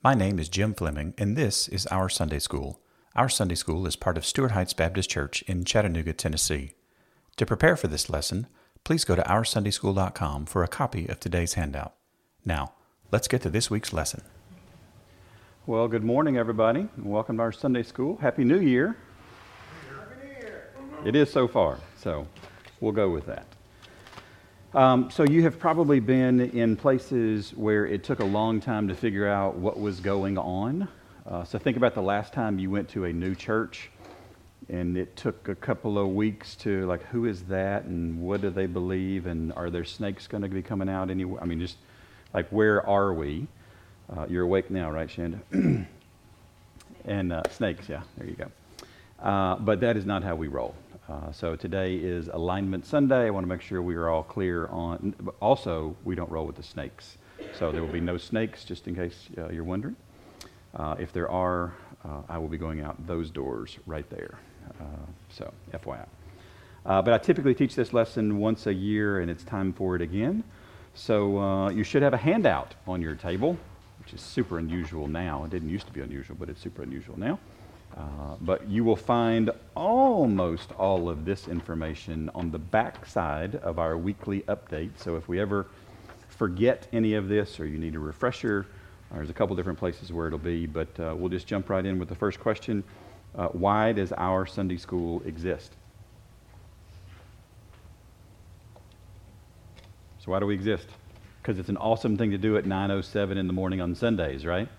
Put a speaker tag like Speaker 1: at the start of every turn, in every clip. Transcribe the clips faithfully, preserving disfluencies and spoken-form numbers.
Speaker 1: My name is Jim Fleming, and this is Our Sunday School. Our Sunday School is part of Stuart Heights Baptist Church in Chattanooga, Tennessee. To prepare for this lesson, please go to our sunday school dot com for a copy of today's handout. Now, let's get to this week's lesson.
Speaker 2: Well, good morning, everybody, and welcome to our Sunday School. Happy New Year.
Speaker 3: Happy New Year.
Speaker 2: It is so far, so we'll go with that. Um, so you have probably been in places where it took a long time to figure out what was going on. Uh, so think about the last time you went to a new church, and it took a couple of weeks to, like, who is that, and what do they believe, and are there snakes going to be coming out anywhere? I mean, just, like, where are we? Uh, you're awake now, right, Shanda? and uh, snakes, yeah, there you go. Uh, but that is not how we roll. Uh, so today is Alignment Sunday. I want to make sure we are all clear on. Also, we don't roll with the snakes. So there will be no snakes, just in case uh, you're wondering. Uh, if there are, uh, I will be going out those doors right there. Uh, so, F Y I. Uh, but I typically teach this lesson once a year, and it's time for it again. So uh, you should have a handout on your table, which is super unusual now. It didn't used to be unusual, but it's super unusual now. Uh, but you will find almost all of this information on the back side of our weekly update. So if we ever forget any of this or you need a refresher, there's a couple different places where it'll be, but uh, we'll just jump right in with the first question. Uh, why does our Sunday school exist? So why do we exist? Because it's an awesome thing to do at nine oh seven in the morning on Sundays, right?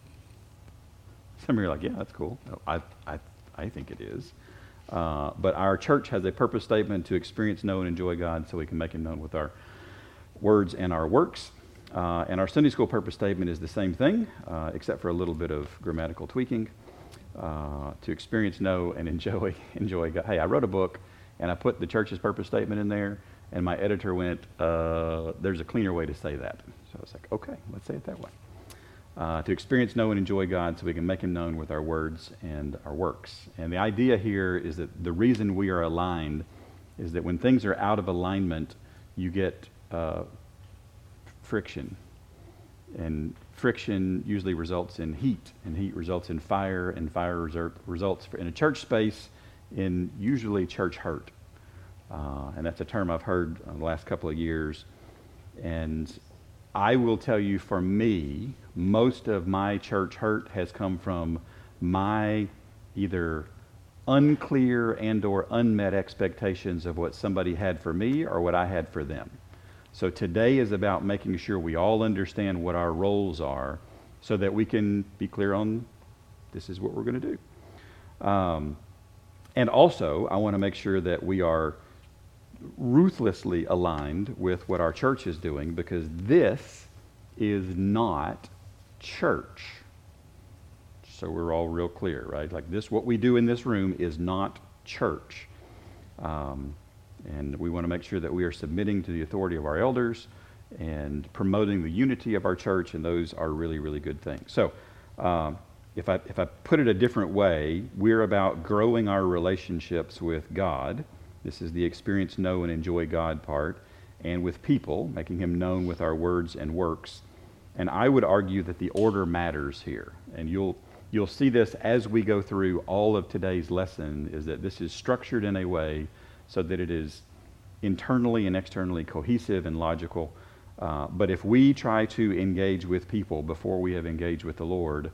Speaker 2: Some of you are like, yeah, that's cool. No, I, I, I think it is. Uh, but our church has a purpose statement to experience, know, and enjoy God so we can make Him known with our words and our works. Uh, and our Sunday school purpose statement is the same thing, uh, except for a little bit of grammatical tweaking. Uh, to experience, know, and enjoy, enjoy God. Hey, I wrote a book, and I put the church's purpose statement in there, and my editor went, uh, there's a cleaner way to say that. So I was like, okay, let's say it that way. Uh, to experience, know, and enjoy God so we can make Him known with our words and our works. And the idea here is that the reason we are aligned is that when things are out of alignment, you get uh, friction. And friction usually results in heat, and heat results in fire, and fire result, results in a church space in usually church hurt. Uh, and that's a term I've heard the last couple of years. And I will tell you, for me, most of my church hurt has come from my either unclear and or unmet expectations of what somebody had for me or what I had for them. So today is about making sure we all understand what our roles are so that we can be clear on this is what we're going to do. Um, and also, I want to make sure that we are ruthlessly aligned with what our church is doing, because this is not church. So we're all real clear, right? Like this, what we do in this room is not church. Um, and we want to make sure that we are submitting to the authority of our elders and promoting the unity of our church, and those are really, really good things. So uh, if I if I put it a different way, we're about growing our relationships with God. This is the experience, know, and enjoy God part, and with people, making Him known with our words and works. And I would argue that the order matters here. And you'll you'll see this as we go through all of today's lesson, is that this is structured in a way so that it is internally and externally cohesive and logical. Uh, but if we try to engage with people before we have engaged with the Lord,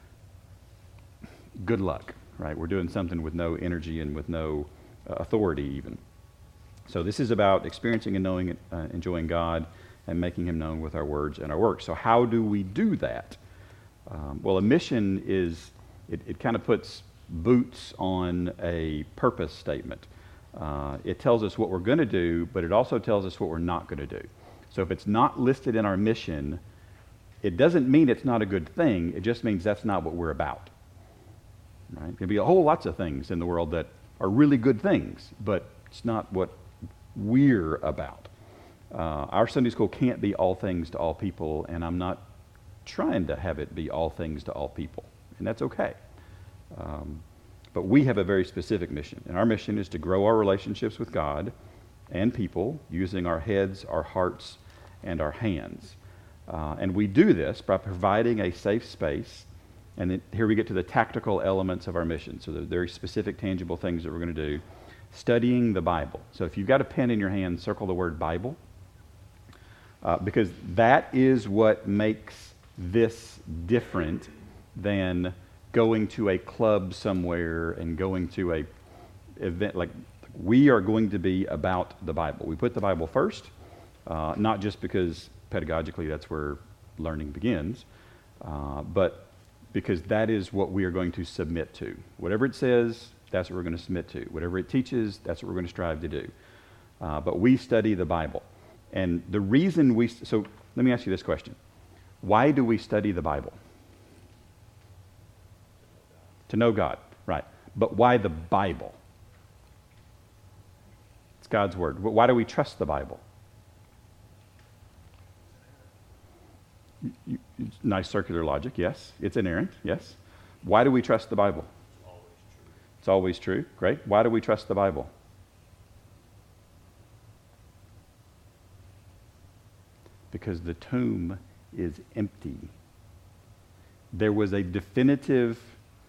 Speaker 2: good luck, right? We're doing something with no energy and with no authority even. So this is about experiencing and knowing, uh, enjoying God and making Him known with our words and our works. So how do we do that? Um, well, a mission is, it, it kind of puts boots on a purpose statement. Uh, it tells us what we're going to do, but it also tells us what we're not going to do. So if it's not listed in our mission, it doesn't mean it's not a good thing. It just means that's not what we're about. Right? There'll be a whole lots of things in the world that are really good things, but it's not what we're about. Uh, our Sunday school can't be all things to all people, and I'm not trying to have it be all things to all people, and that's okay. Um, but we have a very specific mission, and our mission is to grow our relationships with God and people using our heads, our hearts, and our hands. Uh, and we do this by providing a safe space. And then here we get to the tactical elements of our mission. So the very specific, tangible things that we're going to do. Studying the Bible. So if you've got a pen in your hand, circle the word Bible. Uh, because that is what makes this different than going to a club somewhere and going to a event. Like, we are going to be about the Bible. We put the Bible first, uh, not just because pedagogically that's where learning begins, uh, but because that is what we are going to submit to. Whatever it says, that's what we're going to submit to. Whatever it teaches, that's what we're going to strive to do. Uh, but we study the Bible. And the reason we, so let me ask you this question. Why do we study the Bible? To know God, right. But why the Bible? It's God's Word. Why do we trust the Bible? You, you, nice circular logic, yes. It's inerrant, yes. Why do we trust the Bible?
Speaker 3: It's always true.
Speaker 2: It's always true, great. Why do we trust the Bible? Because the tomb is empty. There was a definitive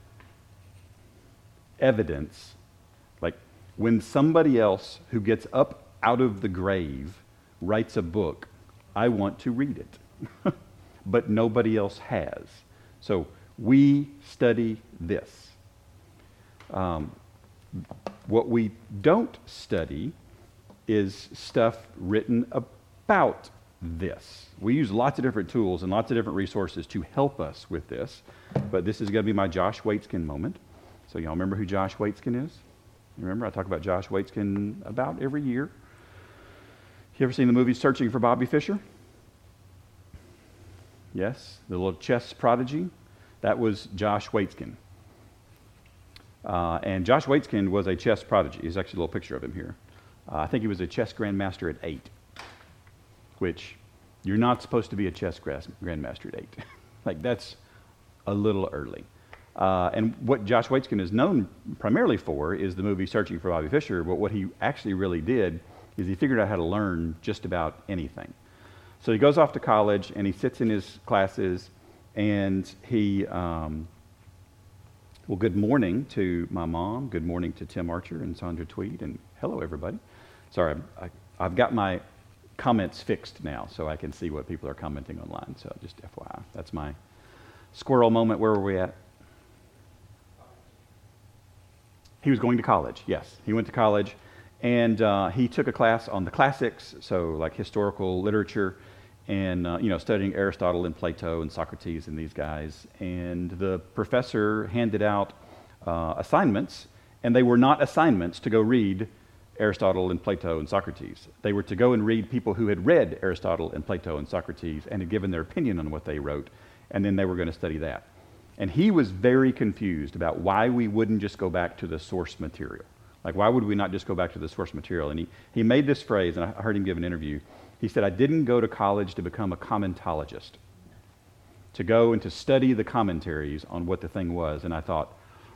Speaker 2: evidence, like when somebody else who gets up out of the grave writes a book, I want to read it. But nobody else has. So we study this. Um, what we don't study is stuff written about this. We use lots of different tools and lots of different resources to help us with this, but this is going to be my Josh Waitzkin moment. So y'all remember who Josh Waitzkin is? You remember I talk about Josh Waitzkin about every year. You ever seen the movie Searching for Bobby Fischer? Yes, the little chess prodigy. That was Josh Waitzkin. Uh, and Josh Waitzkin was a chess prodigy. There's actually a little picture of him here. Uh, I think he was a chess grandmaster at eight, which you're not supposed to be a chess grandmaster at eight. Like, that's a little early. Uh, and what Josh Waitzkin is known primarily for is the movie Searching for Bobby Fischer, but what he actually really did is he figured out how to learn just about anything. So he goes off to college and he sits in his classes and he, um, well, good morning to my mom, good morning to Tim Archer and Sandra Tweed, and hello everybody. Sorry, I, I've got my comments fixed now so I can see what people are commenting online, so just F Y I. That's my squirrel moment. Where were we at? He was going to college, yes. He went to college, and uh, he took a class on the classics, so like historical literature, and uh, you know, studying Aristotle and Plato and Socrates and these guys. And the professor handed out uh, assignments, and they were not assignments to go read Aristotle and Plato and Socrates. They were to go and read people who had read Aristotle and Plato and Socrates and had given their opinion on what they wrote, and then they were going to study that. And he was very confused about why we wouldn't just go back to the source material. Like, why would we not just go back to the source material? And he, he made this phrase, and I heard him give an interview. He said, I didn't go to college to become a commentologist, to go and to study the commentaries on what the thing was. And I thought,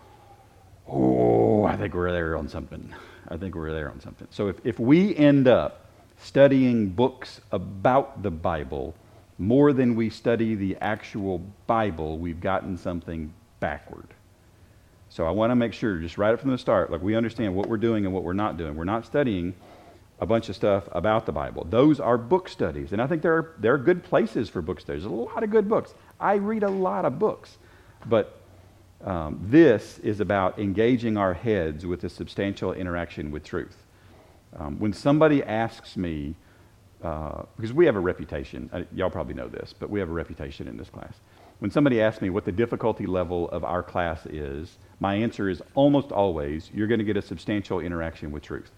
Speaker 2: oh, I think we're there on something. I think we're there on something. So if, if we end up studying books about the Bible more than we study the actual Bible, we've gotten something backward. So I want to make sure, just right up from the start, like we understand what we're doing and what we're not doing. We're not studying a bunch of stuff about the Bible. Those are book studies, and I think there are, there are good places for book studies. There's a lot of good books. I read a lot of books, but um, this is about engaging our heads with a substantial interaction with truth. Um, when somebody asks me, uh, because we have a reputation, uh, y'all probably know this, but we have a reputation in this class. When somebody asks me what the difficulty level of our class is, my answer is almost always, you're going to get a substantial interaction with truth.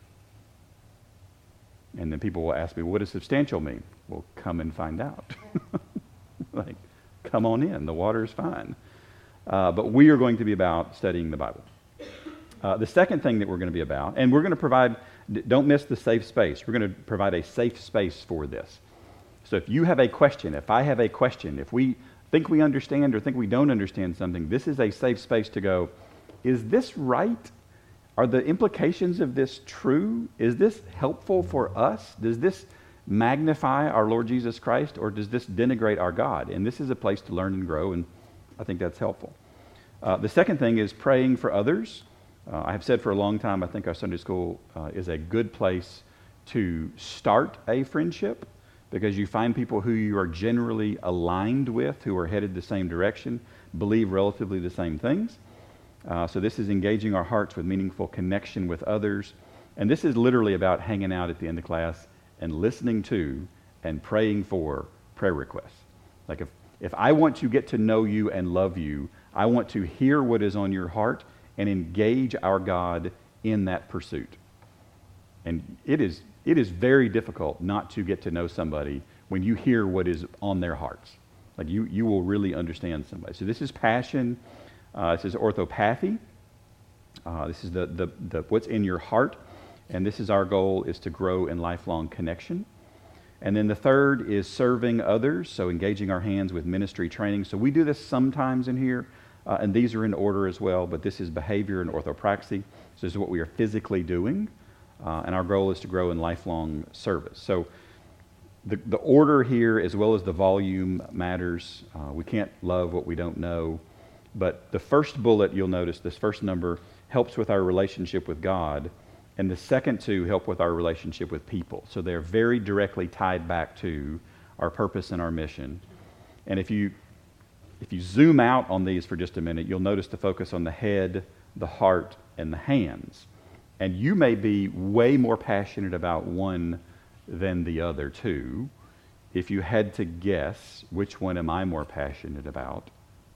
Speaker 2: And then people will ask me, what does substantial mean? Well, come and find out. Like, come on in. The water is fine. Uh, but we are going to be about studying the Bible. Uh, the second thing that we're going to be about, and we're going to provide, don't miss the safe space. We're going to provide a safe space for this. So if you have a question, if I have a question, if we think we understand or think we don't understand something, this is a safe space to go, is this right? Are the implications of this true? Is this helpful for us? Does this magnify our Lord Jesus Christ, or does this denigrate our God? And this is a place to learn and grow, and I think that's helpful. Uh, the second thing is praying for others. Uh, I have said for a long time, I think our Sunday school uh, is a good place to start a friendship, because you find people who you are generally aligned with, who are headed the same direction, believe relatively the same things. Uh, so this is engaging our hearts with meaningful connection with others. And this is literally about hanging out at the end of class and listening to and praying for prayer requests. Like if, if I want to get to know you and love you, I want to hear what is on your heart and engage our God in that pursuit. And it is it is very difficult not to get to know somebody when you hear what is on their hearts. Like you you will really understand somebody. So this is passion. Uh, this is orthopathy. Uh, this is the, the the what's in your heart. And this is our goal, is to grow in lifelong connection. And then the third is serving others, so engaging our hands with ministry training. So we do this sometimes in here, uh, and these are in order as well, but this is behavior and orthopraxy. So this is what we are physically doing, uh, and our goal is to grow in lifelong service. So the, the order here, as well as the volume, matters. Uh, we can't love what we don't know. But the first bullet, you'll notice, this first number, helps with our relationship with God. And the second two help with our relationship with people. So they're very directly tied back to our purpose and our mission. And if you if you zoom out on these for just a minute, you'll notice the focus on the head, the heart, and the hands. And you may be way more passionate about one than the other two. If you had to guess, which one am I more passionate about?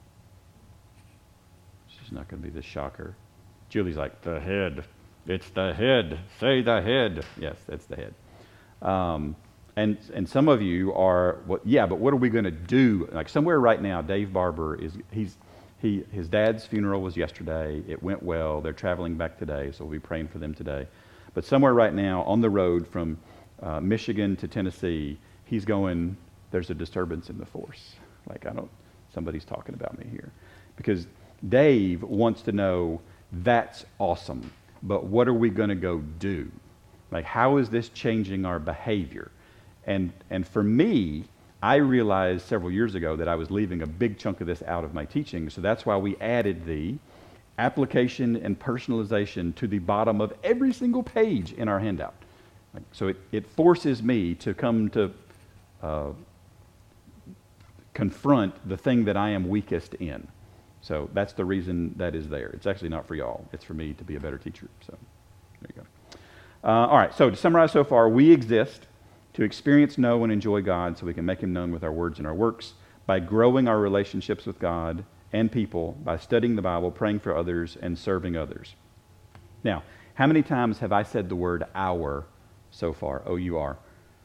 Speaker 2: This is not going to be the shocker. Julie's like, the head. It's the head. Say the head. Yes, that's the head. Um, and and some of you are, well, yeah, but what are we going to do? Like somewhere right now, Dave Barber is he's he his dad's funeral was yesterday. It went well. They're traveling back today, so we'll be praying for them today. But somewhere right now on the road from uh, Michigan to Tennessee, he's going, there's a disturbance in the force. Like I don't, somebody's talking about me here, because Dave wants to know, that's awesome. But what are we going to go do? Like, how is this changing our behavior? And and for me, I realized several years ago that I was leaving a big chunk of this out of my teaching. So that's why we added the application and personalization to the bottom of every single page in our handout. Like, so it, it forces me to come to uh, confront the thing that I am weakest in. So that's the reason that is there. It's actually not for y'all. It's for me to be a better teacher. So there you go. Uh, all right, so to summarize so far, we exist to experience, know, and enjoy God so we can make him known with our words and our works, by growing our relationships with God and people, by studying the Bible, praying for others, and serving others. Now, how many times have I said the word our so far? O U R.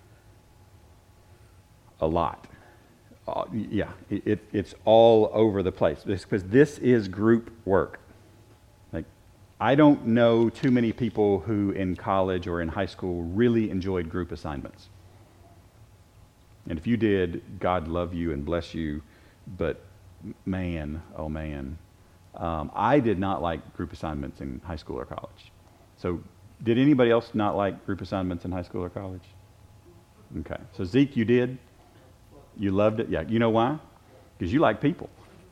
Speaker 2: A lot. Uh, yeah, it, it, it's all over the place, because this is group work. Like, I don't know too many people who in college or in high school really enjoyed group assignments. And if you did, God love you and bless you, but man, oh man, um, I did not like group assignments in high school or college. So did anybody else not like group assignments in high school or college? Okay, so Zeke, you did? You loved it? Yeah. You know why? Because you like people.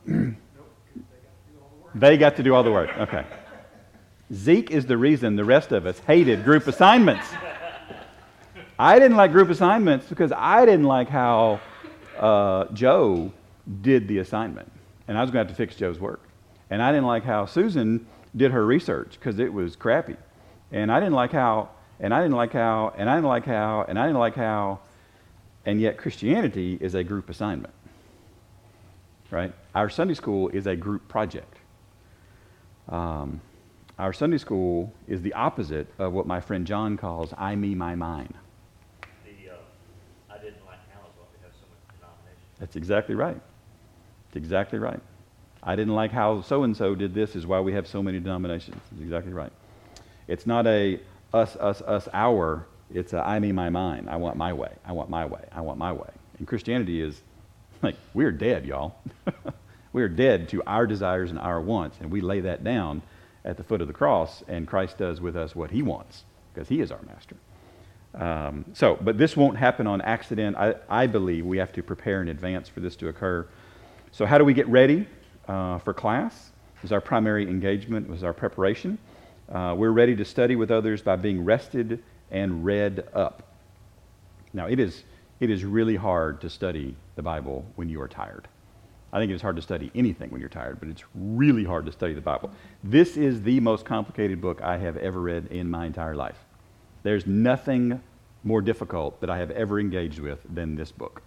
Speaker 2: They got to do all the work. Okay. Zeke is the reason the rest of us hated group assignments. I didn't like group assignments because I didn't like how uh, Joe did the assignment. And I was going to have to fix Joe's work. And I didn't like how Susan did her research because it was crappy. And I didn't like how, and I didn't like how, and I didn't like how, and I didn't like how. And yet Christianity is a group assignment, right? Our Sunday school is a group project. Um, our Sunday school is the opposite of what my friend John calls I, me, my, mine.
Speaker 4: The, uh, I didn't like how is why we have so much denomination.
Speaker 2: That's exactly right. That's exactly right. I didn't like how so-and-so did this is why we have so many denominations. That's exactly right. It's not a us, us, us, our. It's a I, me, my, mine. I want my way. I want my way. I want my way. And Christianity is like, we're dead, y'all. We're dead to our desires and our wants, and we lay that down at the foot of the cross, and Christ does with us what he wants, because he is our master. Um, so, but this won't happen on accident. I, I believe we have to prepare in advance for this to occur. So how do we get ready uh, for class? Is our primary engagement, was our preparation. Uh, we're ready to study with others by being rested and read up. Now, it is, it is really hard to study the Bible when you are tired. I think it's hard to study anything when you're tired, but it's really hard to study the Bible. This is the most complicated book I have ever read in my entire life. There's nothing more difficult that I have ever engaged with than this book.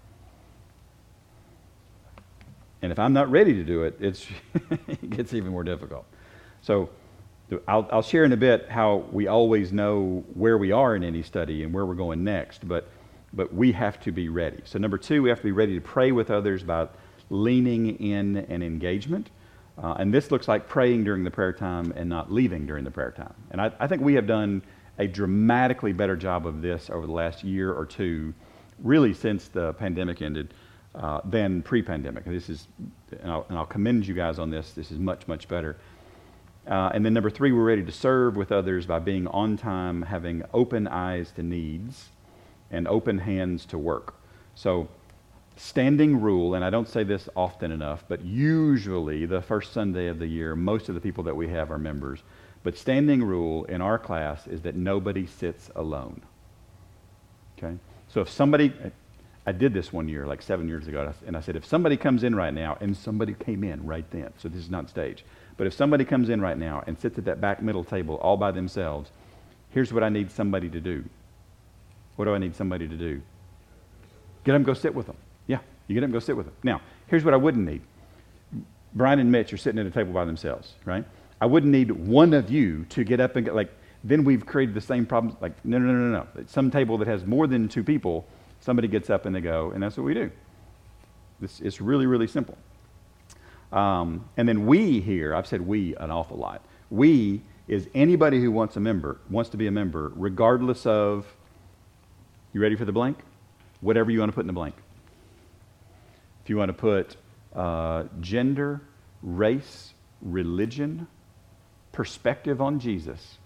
Speaker 2: And if I'm not ready to do it, it's it gets even more difficult. So I'll, I'll share in a bit how we always know where we are in any study and where we're going next, but, but we have to be ready. So number two, we have to be ready to pray with others by leaning in and engagement. Uh, and this looks like praying during the prayer time and not leaving during the prayer time. And I, I think we have done a dramatically better job of this over the last year or two, really since the pandemic ended, uh, than pre-pandemic. This is, and I'll, and I'll commend you guys on this. This is much, much better. Uh, and then number three, we're ready to serve with others by being on time, having open eyes to needs, and open hands to work. So, standing rule, and I don't say this often enough, but usually the first Sunday of the year, most of the people that we have are members. But standing rule in our class is that nobody sits alone. Okay? So if somebody, I did this one year, like seven years ago, and I said, if somebody comes in right now, and somebody came in right then, so this is not stage, but if somebody comes in right now and sits at that back middle table all by themselves, here's what I need somebody to do. What do I need somebody to do? Get them, go sit with them. Yeah, you get them, go sit with them. Now, here's what I wouldn't need. Brian and Mitch are sitting at a table by themselves, right? I wouldn't need one of you to get up and get, like, then we've created the same problem. Like, no, no, no, no, no. Some table that has more than two people, somebody gets up and they go, and that's what we do. This, it's really, really simple. Um, and then we here, I've said we an awful lot. We is anybody who wants a member, wants to be a member, regardless of, you ready for the blank? Whatever you want to put in the blank. If you want to put uh, gender, race, religion, perspective on Jesus,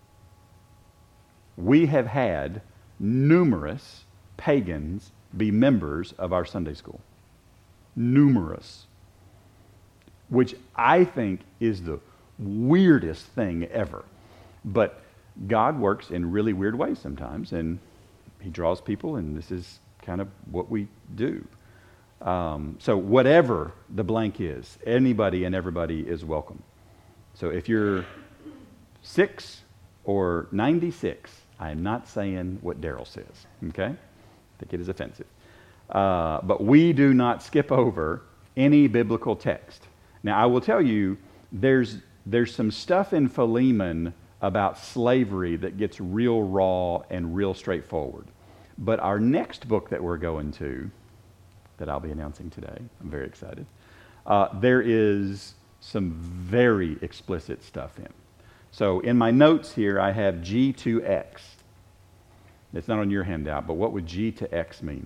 Speaker 2: we have had numerous pagans be members of our Sunday school. Numerous. Which I think is the weirdest thing ever. But God works in really weird ways sometimes, and he draws people, and this is kind of what we do. Um, so whatever the blank is, anybody and everybody is welcome. So if you're six or ninety-six, I am not saying what Daryl says, okay? I think it is offensive. Uh, but we do not skip over any biblical text. Now, I will tell you, there's there's some stuff in Philemon about slavery that gets real raw and real straightforward. But our next book that we're going to, that I'll be announcing today, I'm very excited, uh, there is some very explicit stuff in. So in my notes here, I have G to X. It's not on your handout, but what would G to X mean?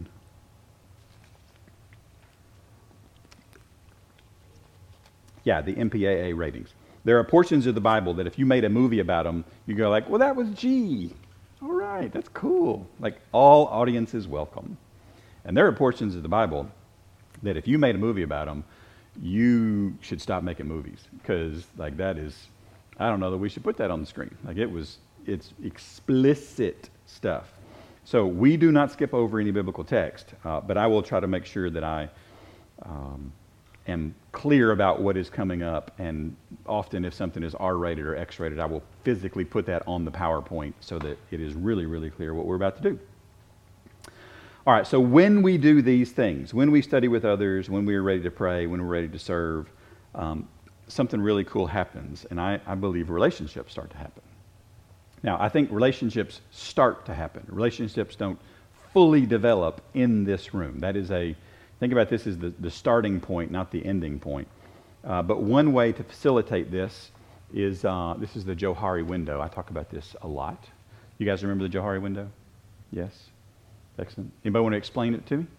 Speaker 2: Yeah, the M P A A ratings. There are portions of the Bible that if you made a movie about them, you go like, well, that was G. All right, that's cool. Like, all audiences welcome. And there are portions of the Bible that if you made a movie about them, you should stop making movies. Because, like, that is, I don't know that we should put that on the screen. Like, it was, it's explicit stuff. So we do not skip over any biblical text, uh, but I will try to make sure that I um, am clear about what is coming up, and often if something is R-rated or X-rated, I will physically put that on the PowerPoint so that it is really, really clear what we're about to do. All right, so when we do these things, when we study with others, when we are ready to pray, when we're ready to serve, um, something really cool happens, and I, I believe relationships start to happen. Now, I think relationships start to happen. Relationships don't fully develop in this room. That is a, think about this as the, the starting point, not the ending point. Uh, but one way to facilitate this is, uh, this is the Johari window. I talk about this a lot. You guys remember the Johari window? Yes? Excellent. Anybody want to explain it to me?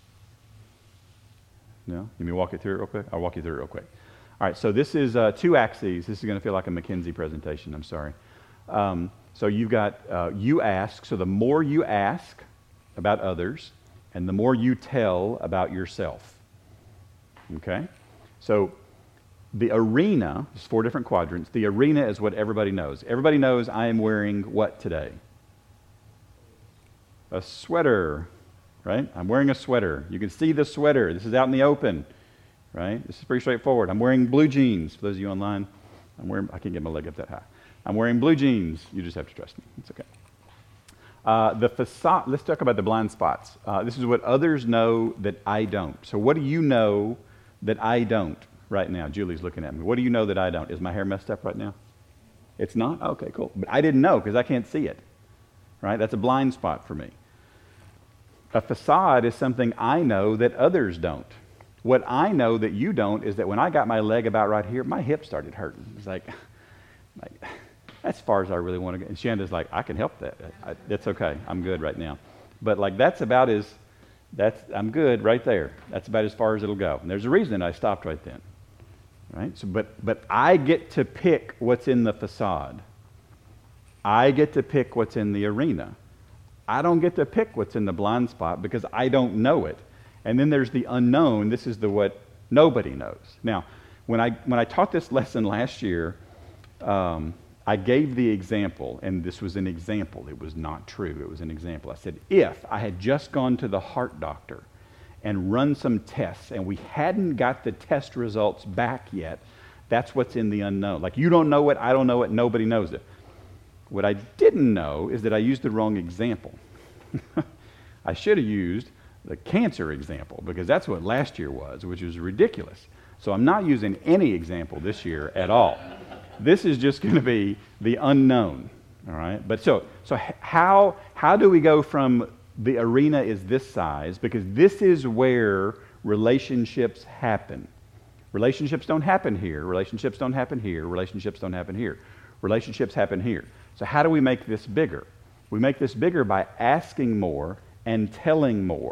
Speaker 2: No? Let me walk it through it real quick? I'll walk you through it real quick. All right, so this is uh, two axes. This is going to feel like a McKinsey presentation. I'm sorry. Um, so you've got, uh, you ask, so the more you ask about others, and the more you tell about yourself. Okay? So the arena, there's four different quadrants. The arena is what everybody knows. Everybody knows I am wearing what today? A sweater, right? I'm wearing a sweater. You can see the sweater. This is out in the open, right? This is pretty straightforward. I'm wearing blue jeans. For those of you online, I'm wearing, I can't get my leg up that high. I'm wearing blue jeans. You just have to trust me. It's okay. Uh, the facade, let's talk about the blind spots. Uh, this is what others know that I don't. So what do you know that I don't right now? Julie's looking at me. What do you know that I don't? Is my hair messed up right now? It's not? Okay, cool. But I didn't know because I can't see it, right? That's a blind spot for me. A facade is something I know that others don't. What I know that you don't is that when I got my leg about right here, my hip started hurting. It's like, like that's as far as I really want to go. And Shanda's like, I can help that. I, that's okay. I'm good right now. But like that's about as, that's I'm good right there. That's about as far as it'll go. And there's a reason I stopped right then. Right? So, but but I get to pick what's in the facade. I get to pick what's in the arena. I don't get to pick what's in the blind spot because I don't know it. And then there's the unknown. This is the what nobody knows. Now, when I when I taught this lesson last year, um, I gave the example, and this was an example. It was not true. It was an example. I said, if I had just gone to the heart doctor and run some tests, and we hadn't got the test results back yet, that's what's in the unknown. Like, you don't know it, I don't know it, nobody knows it. What I didn't know is that I used the wrong example. I should have used the cancer example, because that's what last year was, which was ridiculous. So I'm not using any example this year at all. This is just going to be the unknown, all right? But so so how how do we go from the arena is this size, because this is where relationships happen. Relationships don't happen here. Relationships don't happen here. Relationships don't happen here. Relationships happen here. So how do we make this bigger? We make this bigger by asking more and telling more.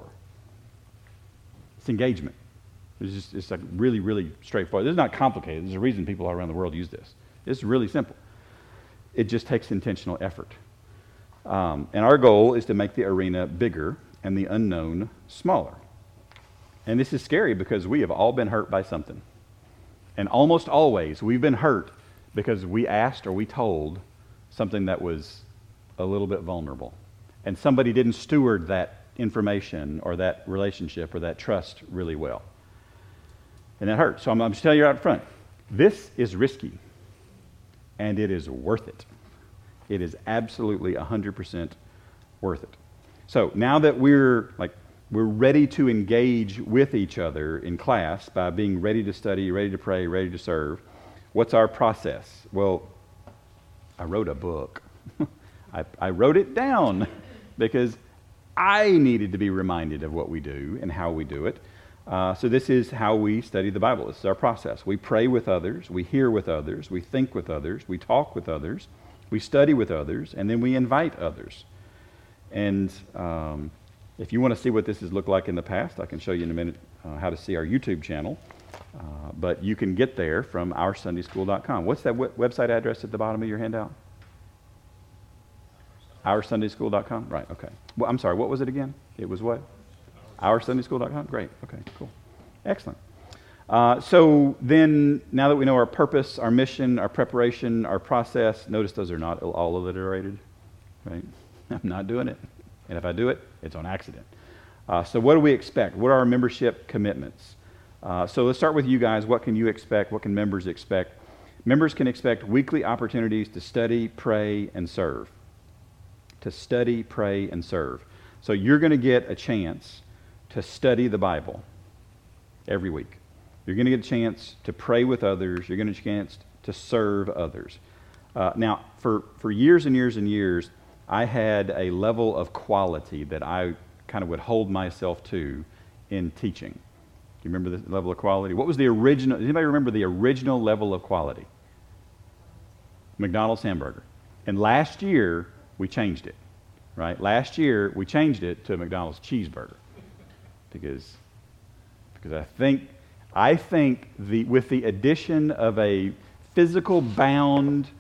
Speaker 2: It's engagement. It's just it's like really, really straightforward. This is not complicated. There's a reason people all around the world use this. It's really simple. It just takes intentional effort. Um, and our goal is to make the arena bigger and the unknown smaller. And this is scary because we have all been hurt by something. And almost always we've been hurt because we asked or we told something that was a little bit vulnerable. And somebody didn't steward that information or that relationship or that trust really well. And that hurts. So I'm, I'm just telling you out front, this is risky. And it is worth it. It is absolutely one hundred percent worth it. So now that we're like we're ready to engage with each other in class by being ready to study, ready to pray, ready to serve, what's our process? Well, I wrote a book. I, I wrote it down because I needed to be reminded of what we do and how we do it. Uh, so this is how we study the Bible. This is our process. We pray with others, we hear with others, we think with others, we talk with others, we study with others, and then we invite others. And um, if you want to see what this has looked like in the past, I can show you in a minute uh, how to see our YouTube channel. Uh, but you can get there from our sunday school dot com. What's that w- website address at the bottom of your handout? our sunday school dot com? Right, okay. Well, I'm sorry, what was it again? It was what? our sunday school dot com? Great, okay, cool. Excellent. Uh, so then, now that we know our purpose, our mission, our preparation, our process, notice those are not all alliterated, right? I'm not doing it. And if I do it, it's on accident. Uh, so what do we expect? What are our membership commitments? Uh, so let's start with you guys. What can you expect? What can members expect? Members can expect weekly opportunities to study, pray, and serve. To study, pray, and serve. So you're going to get a chance to study the Bible every week. You're going to get a chance to pray with others. You're going to get a chance to serve others. Uh, now, for, for years and years and years, I had a level of quality that I kind of would hold myself to in teaching. Do you remember the level of quality? What was the original? Does anybody remember the original level of quality? McDonald's hamburger. And last year, we changed it, right? Last year, we changed it to a McDonald's cheeseburger. Because, because I think, I think the with the addition of a physical bound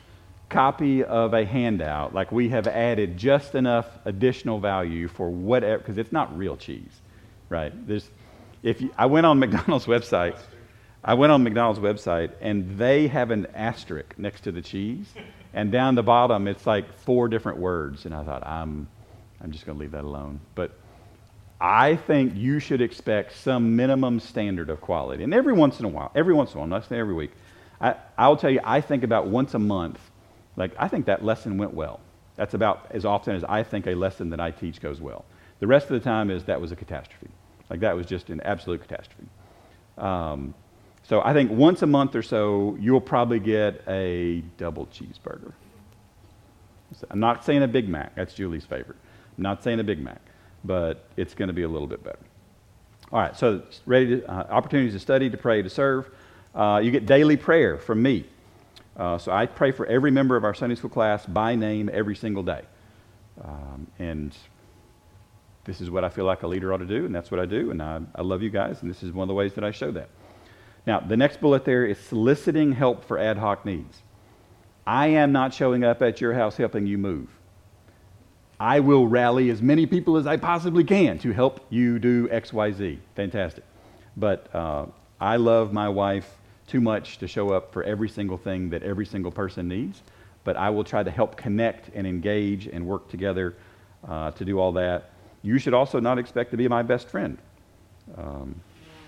Speaker 2: copy of a handout, like we have added just enough additional value for whatever, because it's not real cheese, right? There's, if you, I went on McDonald's website, I went on McDonald's website, and they have an asterisk next to the cheese, and down the bottom it's like four different words, and I thought I'm, I'm just going to leave that alone. But I think you should expect some minimum standard of quality, and every once in a while, every once in a while, I'm not saying every week, I, I'll tell you, I think about once a month. Like, I think that lesson went well. That's about as often as I think a lesson that I teach goes well. The rest of the time is that was a catastrophe. Like, that was just an absolute catastrophe. Um, so I think once a month or so, you'll probably get a double cheeseburger. So I'm not saying a Big Mac. That's Julie's favorite. I'm not saying a Big Mac, but it's going to be a little bit better. All right, so ready to, uh, opportunities to study, to pray, to serve. Uh, you get daily prayer from me. Uh, so I pray for every member of our Sunday school class by name every single day. Um, and this is what I feel like a leader ought to do, and that's what I do, and I, I love you guys, and this is one of the ways that I show that. Now, the next bullet there is soliciting help for ad hoc needs. I am not showing up at your house helping you move. I will rally as many people as I possibly can to help you do X, Y, Z. Fantastic. But uh, I love my wife too much to show up for every single thing that every single person needs, but I will try to help connect and engage and work together uh, to do all that. You should also not expect to be my best friend. Um,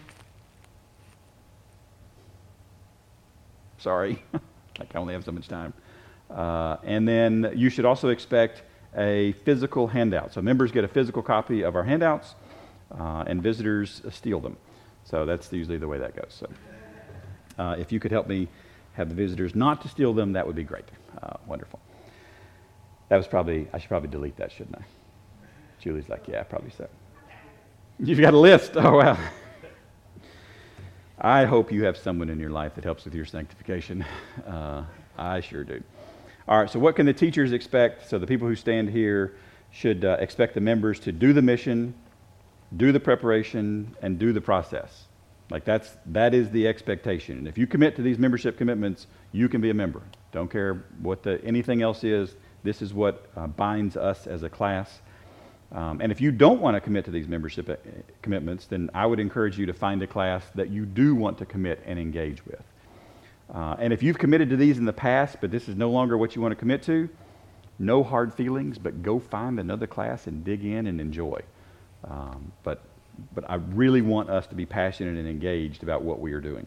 Speaker 2: sorry, like I only have so much time. Uh, and then you should also expect a physical handout. So members get a physical copy of our handouts, uh, and visitors steal them. So that's usually the way that goes. So. Uh, if you could help me have the visitors not to steal them, that would be great. Uh, wonderful. That was probably, I should probably delete that, shouldn't I? Julie's like, yeah, probably so. You've got a list. Oh, wow. I hope you have someone in your life that helps with your sanctification. Uh, I sure do. All right, so what can the teachers expect? So the people who stand here should uh, expect the members to do the mission, do the preparation, and do the process. Like that's, that is the expectation. And if you commit to these membership commitments, you can be a member. Don't care what the, anything else is. This is what uh, binds us as a class. Um, and if you don't want to commit to these membership uh, commitments, then I would encourage you to find a class that you do want to commit and engage with. Uh, and if you've committed to these in the past, but this is no longer what you want to commit to, no hard feelings, but go find another class and dig in and enjoy. Um, but But I really want us to be passionate and engaged about what we are doing.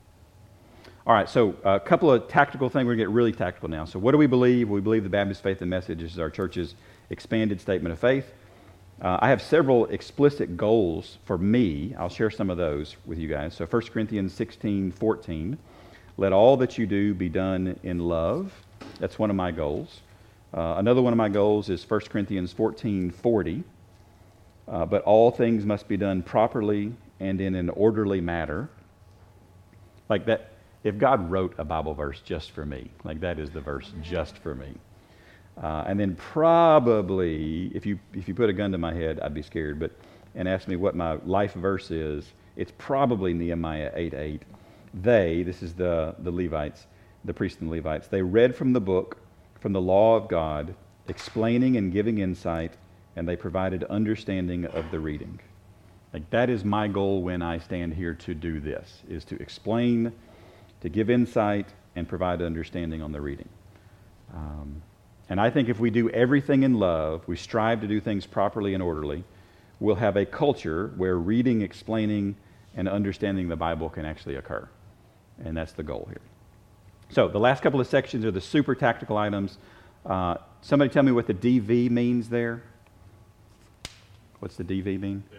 Speaker 2: All right, so a couple of tactical things. We're going to get really tactical now. So what do we believe? We believe the Baptist Faith and Message is our church's expanded statement of faith. Uh, I have several explicit goals for me. I'll share some of those with you guys. So First Corinthians sixteen fourteen, let all that you do be done in love. That's one of my goals. Uh, another one of my goals is First Corinthians fourteen forty. Uh, but all things must be done properly and in an orderly manner. Like that, if God wrote a Bible verse just for me, like that is the verse just for me. Uh, and then probably, if you if you put a gun to my head, I'd be scared, but and ask me what my life verse is, it's probably Nehemiah eight eight. They, this is the, the Levites, the priests and the Levites, they read from the book, from the law of God, explaining and giving insight, and they provided understanding of the reading. Like that is my goal when I stand here to do this, is to explain, to give insight, and provide understanding on the reading. Um, and I think if we do everything in love, we strive to do things properly and orderly, we'll have a culture where reading, explaining, and understanding the Bible can actually occur. And that's the goal here. So the last couple of sections are the super tactical items. Uh, somebody tell me what the D V means there. What's the D V mean?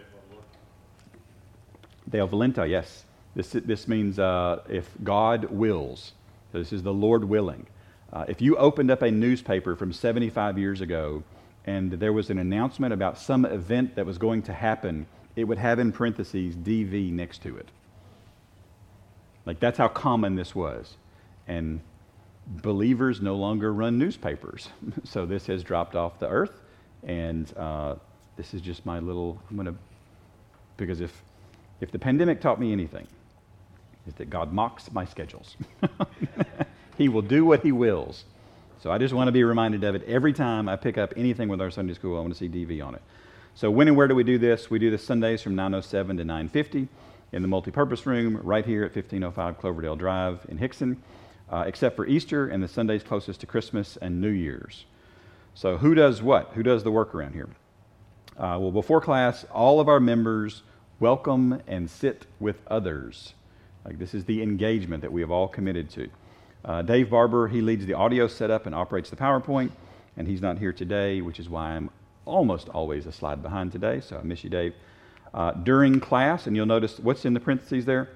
Speaker 2: Deo volenta, yes. This this means uh, if God wills. So this is the Lord willing. Uh, if you opened up a newspaper from seventy-five years ago and there was an announcement about some event that was going to happen, it would have in parentheses D V next to it. Like that's how common this was. And believers no longer run newspapers. So this has dropped off the earth, and uh, this is just my little, I'm going to, because if if the pandemic taught me anything, is that God mocks my schedules. He will do what he wills. So I just want to be reminded of it every time I pick up anything with our Sunday school. I want to see D V on it. So when and where do we do this? We do this Sundays from nine oh seven to nine fifty in the multipurpose room right here at fifteen oh five Cloverdale Drive in Hickson, uh, except for Easter and the Sundays closest to Christmas and New Year's. So who does what? Who does the work around here? Uh, well, before class, all of our members welcome and sit with others. Like this is the engagement that we have all committed to. Uh, Dave Barber, he leads the audio setup and operates the PowerPoint, and he's not here today, which is why I'm almost always a slide behind today, so I miss you, Dave. Uh, during class, and you'll notice what's in the parentheses there?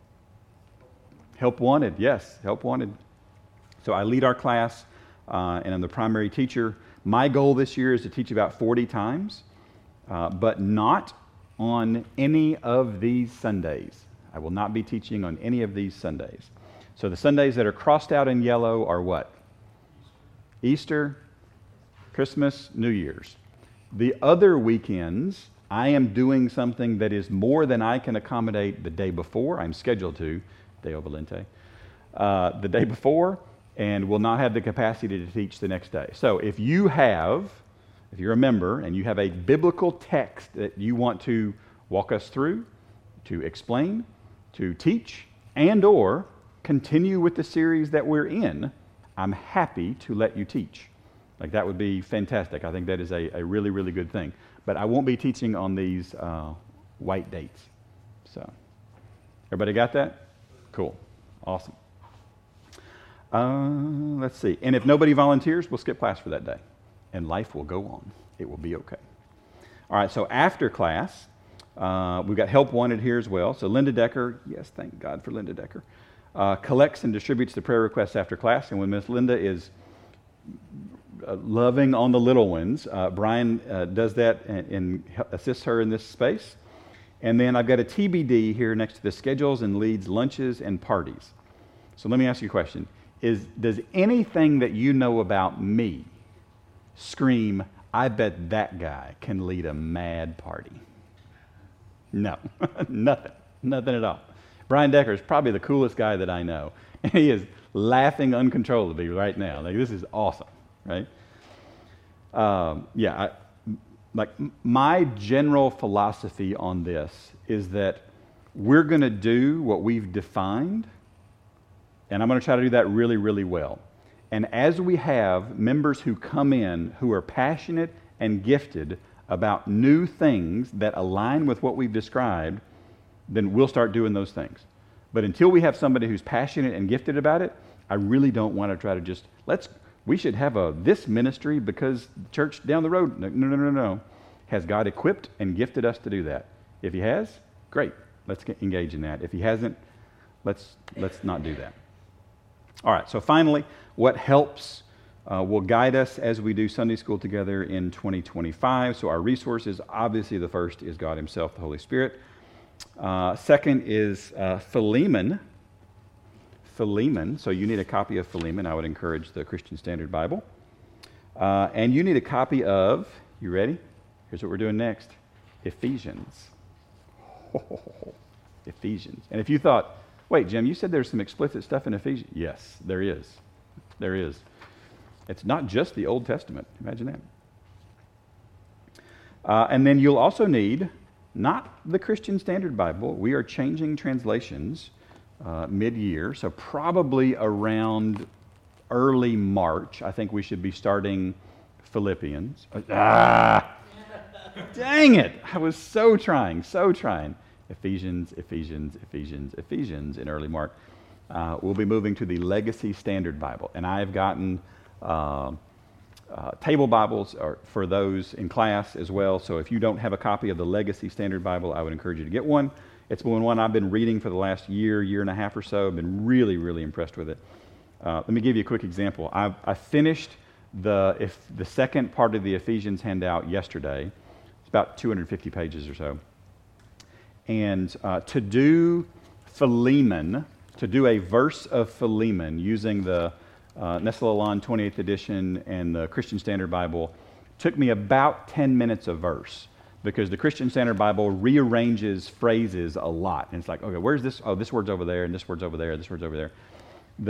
Speaker 2: Help wanted, yes, help wanted. So I lead our class, uh, and I'm the primary teacher. My goal this year is to teach about forty times, uh, but not on any of these Sundays. I will not be teaching on any of these Sundays. So the Sundays that are crossed out in yellow are what? Easter, Christmas, New Year's. The other weekends, I am doing something that is more than I can accommodate the day before. I'm scheduled to, Deo Valente, uh, the day before, and will not have the capacity to teach the next day. So if you have, if you're a member and you have a biblical text that you want to walk us through, to explain, to teach, and or continue with the series that we're in, I'm happy to let you teach. Like that would be fantastic. I think that is a, a really, really good thing. But I won't be teaching on these uh, white dates. So, everybody got that? Cool. Awesome. Uh, let's see. And if nobody volunteers, we'll skip class for that day. And life will go on. It will be okay. All right, so after class, uh, we've got help wanted here as well. So Linda Decker, yes, thank God for Linda Decker, uh, collects and distributes the prayer requests after class. And when Miss Linda is uh, loving on the little ones, uh, Brian uh, does that and, and assists her in this space. And then I've got a T B D here next to the schedules and leads lunches and parties. So let me ask you a question. Is, does anything that you know about me scream, I bet that guy can lead a mad party? No, nothing, nothing at all. Brian Decker is probably the coolest guy that I know. And he is laughing uncontrollably right now. Like, this is awesome, right? Um, yeah, I, like my general philosophy on this is that we're going to do what we've defined, and I'm going to try to do that really, really well. And as we have members who come in who are passionate and gifted about new things that align with what we've described, then we'll start doing those things. But until we have somebody who's passionate and gifted about it, I really don't want to try to just, let's, we should have a this ministry because church down the road. No, no, no, no, no. Has God equipped and gifted us to do that? If he has, great. Let's get engage in that. If he hasn't, let's let's not do that. All right, so finally, what helps uh, will guide us as we do Sunday school together in twenty twenty-five. So our resources, obviously the first is God himself, the Holy Spirit. Uh, second is uh, Philemon. Philemon, so you need a copy of Philemon. I would encourage the Christian Standard Bible. Uh, and you need a copy of, you ready? Here's what we're doing next. Ephesians. Oh, Ephesians. And if you thought, wait, Jim, you said there's some explicit stuff in Ephesians. Yes, there is. There is. It's not just the Old Testament. Imagine that. Uh, and then you'll also need, not the Christian Standard Bible. We are changing translations uh, mid-year, so probably around early March, I think we should be starting Philippians. Ah! Dang it! I was so trying, so trying. Ephesians, Ephesians, Ephesians, Ephesians in early March. Uh, we'll be moving to the Legacy Standard Bible. And I have gotten uh, uh, table Bibles or, for those in class as well. So if you don't have a copy of the Legacy Standard Bible, I would encourage you to get one. It's been one I've been reading for the last year, year and a half or so. I've been really, really impressed with it. Uh, let me give you a quick example. I've, I finished the, if, the second part of the Ephesians handout yesterday. It's about two hundred fifty pages or so. And uh, to do Philemon, to do a verse of Philemon using the uh, Nestle Aland twenty-eighth edition and the Christian Standard Bible took me about ten minutes a verse because the Christian Standard Bible rearranges phrases a lot. And it's like, okay, where's this? Oh, this word's over there, and this word's over there, this word's over there. The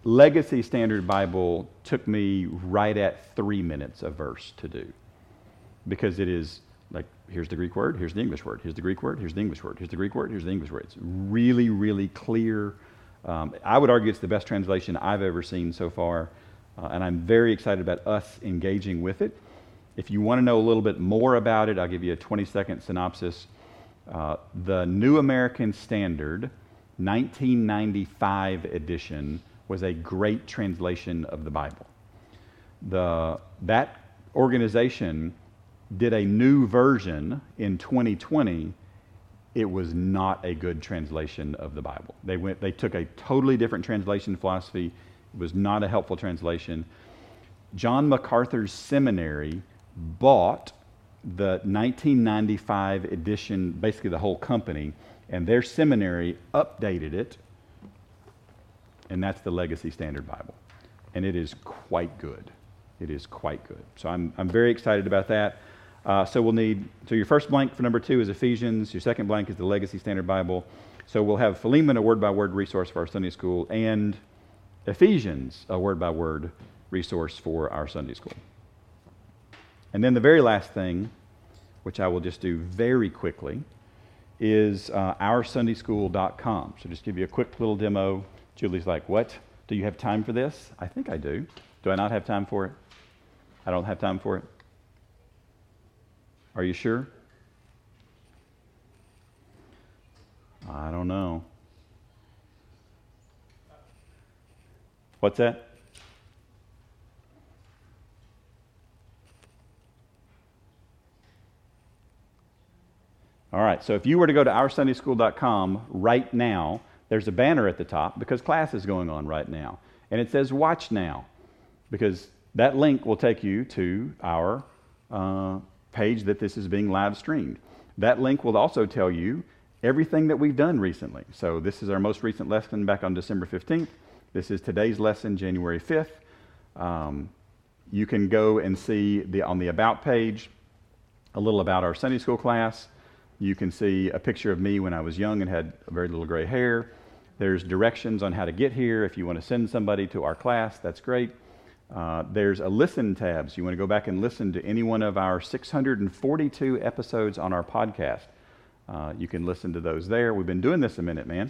Speaker 2: Legacy Standard Bible took me right at three minutes a verse to do, because it is like, here's the Greek word, here's the English word, here's the Greek word, here's the English word, here's the Greek word, here's the English word. It's really, really clear. Um, I would argue it's the best translation I've ever seen so far, uh, and I'm very excited about us engaging with it. If you want to know a little bit more about it, I'll give you a twenty-second synopsis. Uh, the New American Standard nineteen ninety-five edition was a great translation of the Bible. The, that organization did a new version in twenty twenty. It was not a good translation of the Bible. They went, they took a totally different translation philosophy. It was not a helpful translation. John MacArthur's seminary bought the nineteen ninety-five edition, basically the whole company, and their seminary updated it, and that's the Legacy Standard Bible. And it is quite good. It is quite good. So I'm, I'm very excited about that. Uh, so we'll need, so your first blank for number two is Ephesians. Your second blank is the Legacy Standard Bible. So we'll have Philemon, a word-by-word resource for our Sunday school, and Ephesians, a word-by-word resource for our Sunday school. And then the very last thing, which I will just do very quickly, is uh, our sunday school dot com. So just give you a quick little demo. Julie's like, what? Do you have time for this? I think I do. Do I not have time for it? I don't have time for it? Are you sure? I don't know. What's that? All right, so if you were to go to our sunday school dot com right now, there's a banner at the top because class is going on right now. And it says watch now, because that link will take you to our uh, page that this is being live streamed. That link will also tell you everything that we've done recently. So this is our most recent lesson back on December fifteenth. This is today's lesson, January fifth. Um, you can go and see the on the About page a little about our Sunday school class. You can see a picture of me when I was young and had very little gray hair. There's directions on how to get here. If you want to send somebody to our class, that's great. Uh, there's a listen tab, so you want to go back and listen to any one of our six hundred forty-two episodes on our podcast. Uh, you can listen to those there. We've been doing this a minute, man.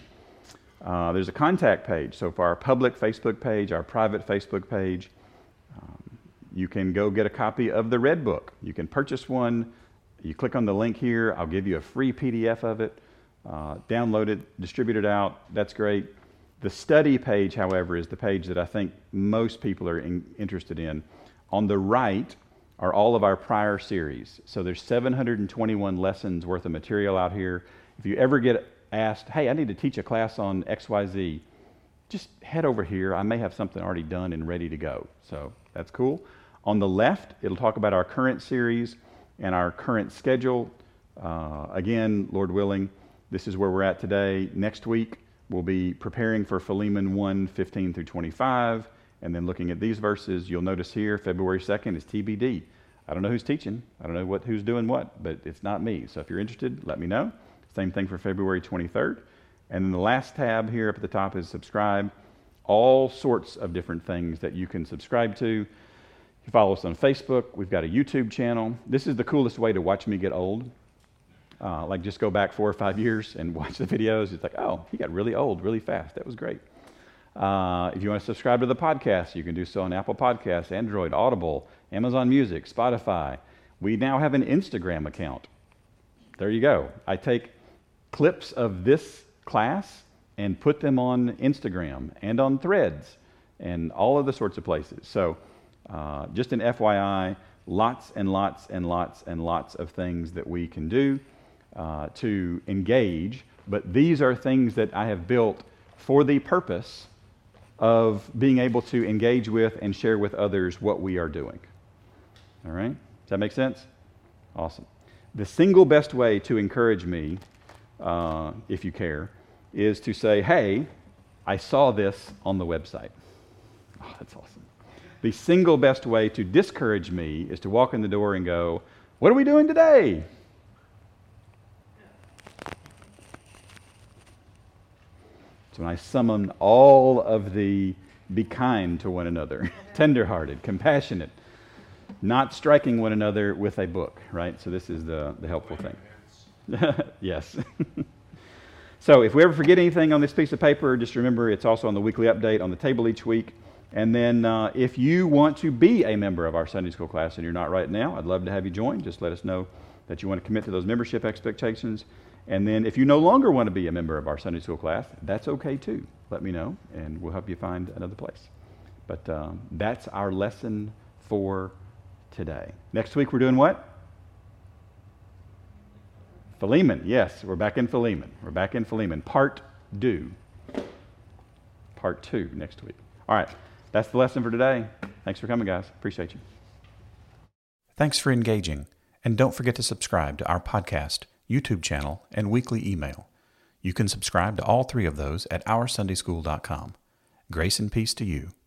Speaker 2: Uh, there's a contact page. So for our public Facebook page, our private Facebook page, um, you can go get a copy of the Red Book. You can purchase one. You click on the link here. I'll give you a free P D F of it. Uh, download it, distribute it out. That's great. The study page, however, is the page that I think most people are in, interested in. On the right are all of our prior series. So there's seven hundred twenty-one lessons worth of material out here. If you ever get asked, hey, I need to teach a class on X Y Z, just head over here. I may have something already done and ready to go. So that's cool. On the left, it'll talk about our current series and our current schedule. Uh, again, Lord willing, this is where we're at today. Next week, we'll be preparing for Philemon one, fifteen through twenty-five, and then looking at these verses. You'll notice here, February second is T B D. I don't know who's teaching. I don't know what who's doing what, but it's not me. So if you're interested, let me know. Same thing for February twenty-third. And then the last tab here up at the top is subscribe. All sorts of different things that you can subscribe to. You follow us on Facebook. We've got a YouTube channel. This is the coolest way to watch me get old. Uh, like just go back four or five years and watch the videos. It's like, oh, he got really old really fast. That was great. Uh, if you want to subscribe to the podcast, you can do so on Apple Podcasts, Android, Audible, Amazon Music, Spotify. We now have an Instagram account. There you go. I take clips of this class and put them on Instagram and on Threads and all of the sorts of places. So uh, just an F Y I, lots and lots and lots and lots of things that we can do uh, to engage. But these are things that I have built for the purpose of being able to engage with and share with others what we are doing. All right? Does that make sense? Awesome. The single best way to encourage me, uh, if you care, is to say, hey, I saw this on the website. Oh, that's awesome. The single best way to discourage me is to walk in the door and go, what are we doing today? So when I summon all of the Be kind to one another, tenderhearted, compassionate, not striking one another with a book, right? So this is the, the helpful thing. Yes. So if we ever forget anything on this piece of paper, just remember it's also on the weekly update on the table each week. And then uh, if you want to be a member of our Sunday school class and you're not right now, I'd love to have you join. Just let us know that you want to commit to those membership expectations. And then if you no longer want to be a member of our Sunday school class, that's okay too. Let me know and we'll help you find another place. But um, that's our lesson for today. Next week we're doing what? Philemon. Yes, we're back in Philemon. We're back in Philemon. Part two. Part two next week. All right. That's the lesson for today. Thanks for coming, guys. Appreciate you.
Speaker 1: Thanks for engaging. And don't forget to subscribe to our podcast, YouTube channel, and weekly email. You can subscribe to all three of those at our sunday school dot com. Grace and peace to you.